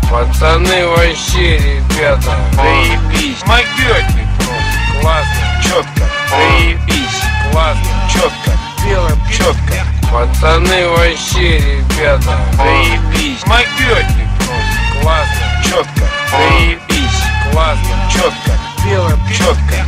Пацаны вообще, ребята, заебись, могётник просто, классно, четко, заебись, классно, четко, делаем четко, пацаны вообще, ребята, заебись, могётник просто, классно, четко, заебись, классно, четко, делаем четко,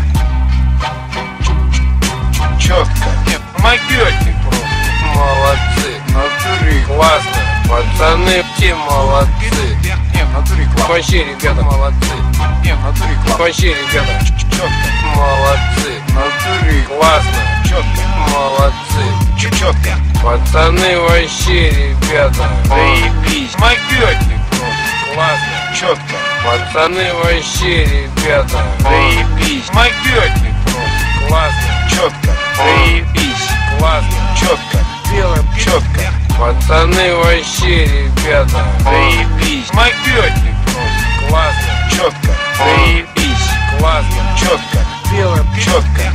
четко, могётник просто, молодцы, в натуре классно, пацаны все молодцы, в натуре класс, вообще, ребята, молодцы, в натуре класс, вообще, ребята, четко, молодцы, в натуре классно, четко, молодцы, четко, пацаны вообще, ребята, заебись, могётник просто, классно, четко, пацаны вообще, ребята, заебись, могётник просто, классно, четко, заебись, классно, четко, делаем четко, пацаны вообще, ребята, заебись, могётник просто, классно, четко, заебись, классно, четко, делаем четко,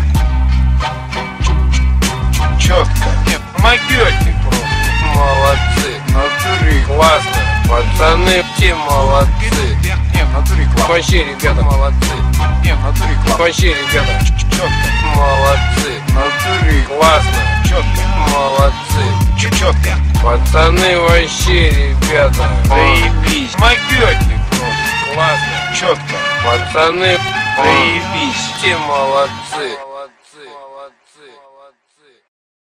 четко, могётник просто, молодцы, в натуре классно, пацаны все молодцы, в натуре класс, вообще, ребята, молодцы, в натуре класс, вообще, ребята, четко, молодцы, в натуре классно, четко, молодцы, четко, пацаны вообще, ребята, заебись, могётник просто, классно, четко, пацаны заебись, все молодцы.